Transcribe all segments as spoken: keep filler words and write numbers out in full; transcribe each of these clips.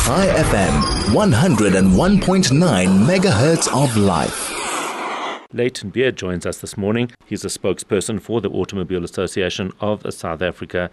Chai F M, one oh one point nine megahertz of life. Leighton Beard joins us this morning. He's a spokesperson for the Automobile Association of South Africa.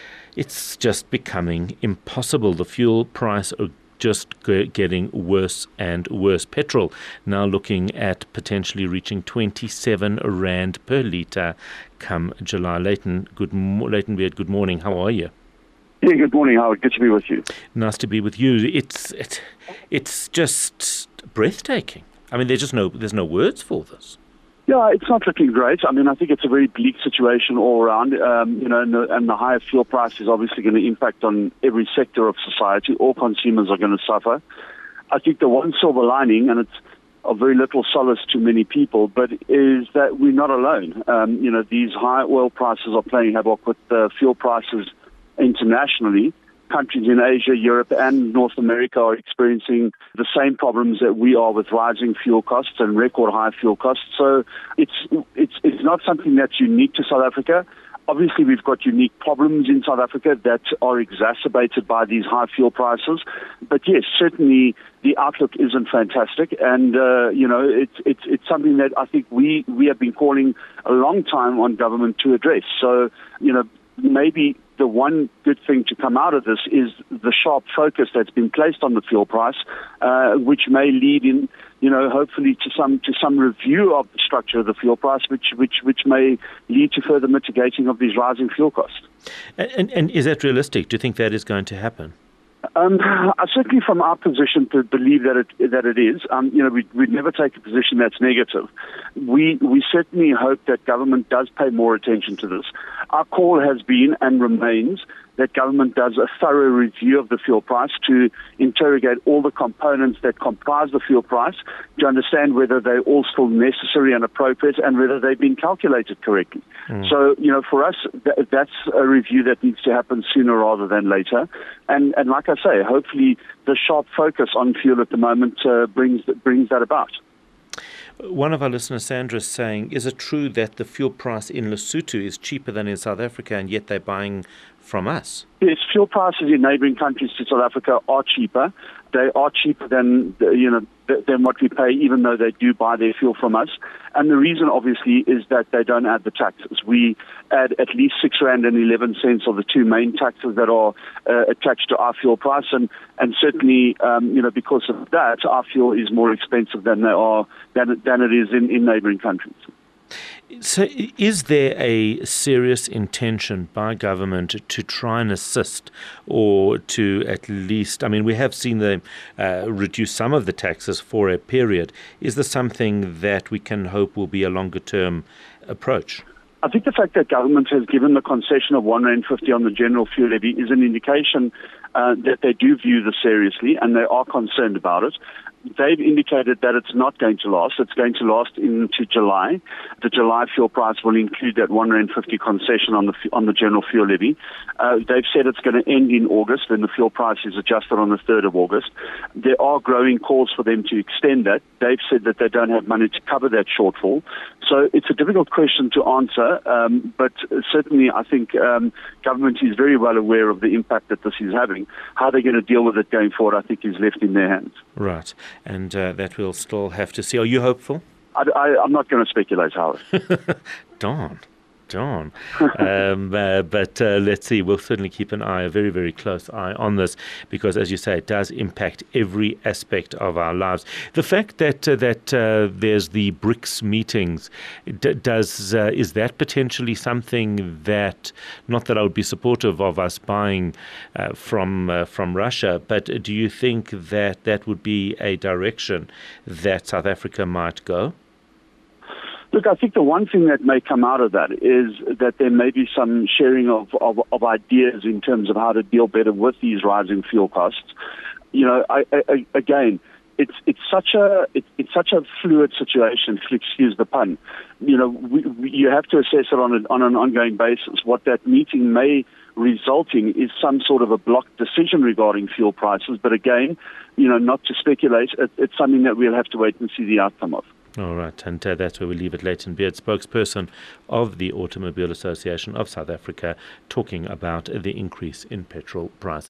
It's just becoming impossible. The fuel price are just g- getting worse and worse. Petrol now looking at potentially reaching twenty-seven rand per litre come July. Leighton, good mo- Leighton Beard, good morning. How are you? Yeah, good morning, Howard. Good to be with you. Nice to be with you. It's it, it's just breathtaking. I mean, there's just no there's no words for this. Yeah, it's not looking great. I mean, I think it's a very bleak situation all around. Um, you know, and the, and the higher fuel price is obviously going to impact on every sector of society. All consumers are going to suffer. I think the one silver lining, and it's of very little solace to many people, but is that we're not alone. Um, you know, these high oil prices are playing havoc with uh, fuel prices internationally. Countries in Asia, Europe, and North America are experiencing the same problems that we are with rising fuel costs and record high fuel costs. So it's it's it's not something that's unique to South Africa. Obviously, we've got unique problems in South Africa that are exacerbated by these high fuel prices. But yes, certainly the outlook isn't fantastic, and uh, you know it's it's it's something that I think we we have been calling a long time on government to address. So you know maybe the one good thing to come out of this is the sharp focus that's been placed on the fuel price, uh, which may lead in, you know, hopefully to some to some review of the structure of the fuel price, which which which may lead to further mitigating of these rising fuel costs. And, and, and is that realistic? Do you think that is going to happen? Um, I certainly, from our position, to believe that it that it is. Um, you know, we we'd never take a position that's negative. We we certainly hope that government does pay more attention to this. Our call has been and remains that government does a thorough review of the fuel price to interrogate all the components that comprise the fuel price to understand whether they're all still necessary and appropriate and whether they've been calculated correctly. Mm. So, you know, for us, th- that's a review that needs to happen sooner rather than later. And, and like I say, hopefully the sharp focus on fuel at the moment uh, brings brings that about. One of our listeners, Sandra, is saying, is it true that the fuel price in Lesotho is cheaper than in South Africa and yet they're buying from us? Yes, fuel prices in neighbouring countries to South Africa are cheaper. They are cheaper than, you know, than what we pay, even though they do buy their fuel from us. And the reason, obviously, is that they don't add the taxes. We add at least six rand and eleven cents of the two main taxes that are uh, attached to our fuel price, and and certainly, um, you know, because of that, our fuel is more expensive than they are than than it is in, in neighbouring countries. So is there a serious intention by government to try and assist or to at least, I mean, we have seen them uh, reduce some of the taxes for a period. Is this something that we can hope will be a longer term approach? I think the fact that government has given the concession of one rand fifty on the general fuel levy is an indication uh, that they do view this seriously and they are concerned about it. They've indicated that it's not going to last. It's going to last into July. The July fuel price will include that one rand fifty concession on the on the general fuel levy. Uh, they've said it's going to end in August, and the fuel price is adjusted on the third of August. There are growing calls for them to extend that. They've said that they don't have money to cover that shortfall. So it's a difficult question to answer, um, but certainly I think um, government is very well aware of the impact that this is having. How they're going to deal with it going forward, I think, is left in their hands. Right. And uh, that we'll still have to see. Are you hopeful? I, I, I'm not going to speculate, Howard. Darn. Darn. um, uh, but uh, let's see. We'll certainly keep an eye, a very, very close eye on this because, as you say, it does impact every aspect of our lives. The fact that uh, that uh, there's the BRICS meetings, d- does uh, is that potentially something that, not that I would be supportive of us buying uh, from uh, from Russia, but do you think that that would be a direction that South Africa might go? Look, I think the one thing that may come out of that is that there may be some sharing of, of, of ideas in terms of how to deal better with these rising fuel costs. You know, I, I, again, it's it's such a it, it's such a fluid situation. Excuse the pun. You know, we, we, you have to assess it on a, on an ongoing basis. What that meeting may result in is some sort of a block decision regarding fuel prices. But again, you know, not to speculate, it, it's something that we'll have to wait and see the outcome of. All right, and uh, that's where we leave it. Leighton Beard, spokesperson of the Automobile Association of South Africa, talking about the increase in petrol prices.